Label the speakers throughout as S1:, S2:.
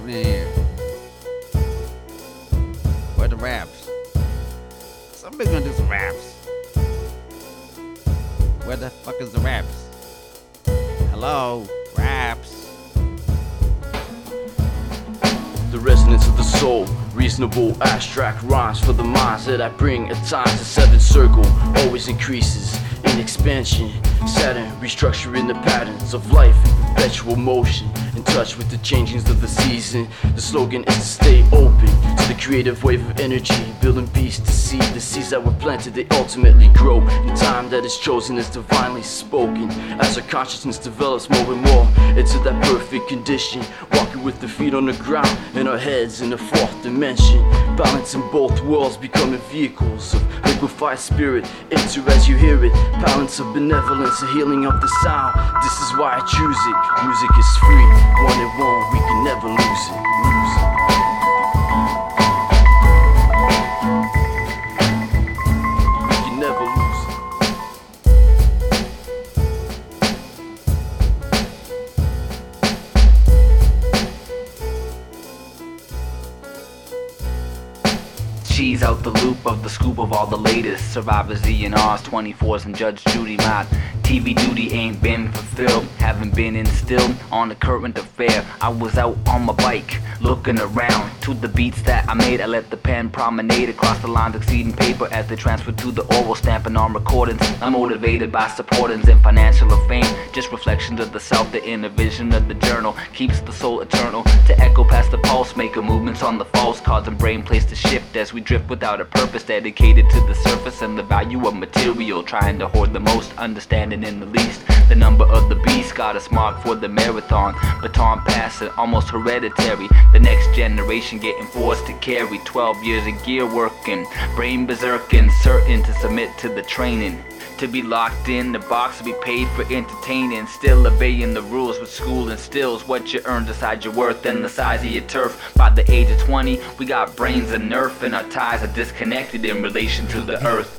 S1: happening here? Where the raps? Somebody's gonna do some raps. Where the fuck is the raps? Hello? Raps?
S2: The resonance of the soul, reasonable abstract rhymes for the minds that I bring. At times the seventh circle always increases in expansion. Saturn restructuring the patterns of life in perpetual motion, in touch with the changings of the season. The slogan is to stay open to the creative wave of energy, building peace to see the seeds that were planted, they ultimately grow. In time that is chosen is divinely spoken, as our consciousness develops more and more into that perfect condition, walking with the feet on the ground and our heads in the fourth dimension, balancing both worlds, becoming vehicles of liquefied spirit. Enter as you hear it, balance of benevolence, a healing of the sound. This is why I choose it. Music is free, one and one, we can never lose it. We can never lose it.
S3: Cheese out the loop of the scoop of all the latest. Survivors, ENRs, 24s, and Judge Judy. My TV duty ain't been fulfilled, haven't been instilled on the current affair. I was out on my bike, looking around to the beats that I made. I let the pen promenade across the lines, exceeding paper as they transferred to the oral, stamping on recordings. I'm motivated by supportings and financial of fame, just reflections of the self. The inner vision of the journal keeps the soul eternal, to echo past the pulse, making movements on the false, causing brain place to shift as we drift without a purpose, dedicated to the surface and the value of material, trying to hoard the most, understanding in the least. The number of the beast got us marked for the marathon, baton passing almost hereditary, the next generation getting forced to carry 12 years of gear working, brain berserking, certain to submit to the training, to be locked in the box, to be paid for entertaining, still obeying the rules with school instills what you earn, decide your worth and the size of your turf. By the age of 20, we got brains of nerf and our ties are disconnected in relation to the earth.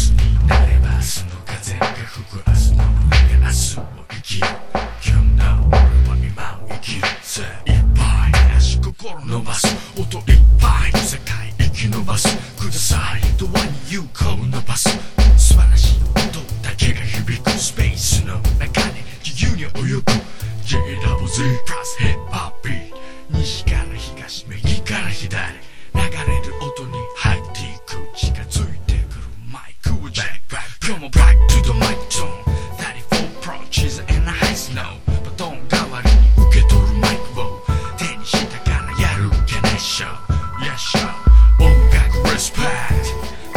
S4: The one you call 伸ばす素晴らしい音だけが響くスペースの中で自由に泳ぐ J double Z plus hip hop beat 西から東右から左流れる音に入っていく近づいてくるマイクを Back back Come on back to the mic tone 34 Pro チズ and high snow バトン代わりに受け取るマイクを手にしたからやる気熱唱 Yes show 音楽 respect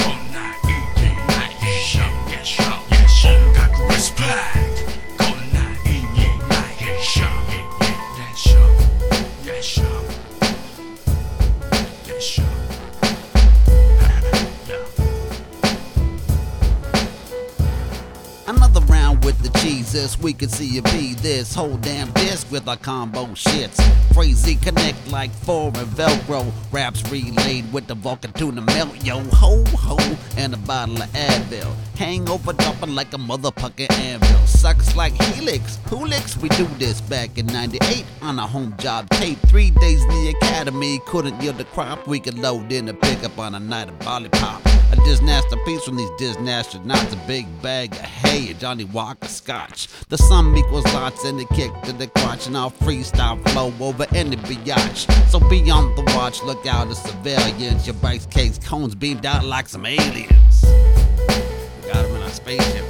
S1: Another round with the Jesus, we can see it be this whole damn disc with our combo shits. Crazy connect like foreign Velcro, raps relayed with the Vulcan tuna melt. Yo ho ho, and a bottle of Advil. Hangover dropping like a motherfucking anvil. Sucks like Helix, Hulix, we do this back in 98 on a home job tape. 3 days in the academy, couldn't yield the crop. We could load in a pickup on a night of volley pop. A Disnaster piece from these Disnastronauts, a big bag of hay, a Johnny Walker scotch. The sum equals lots and the kick to the crotch, and I'll freestyle flow over any biatch. So be on the watch, look out at civilians. Your bike's case cones beamed out like some aliens. We got them in our spaceship.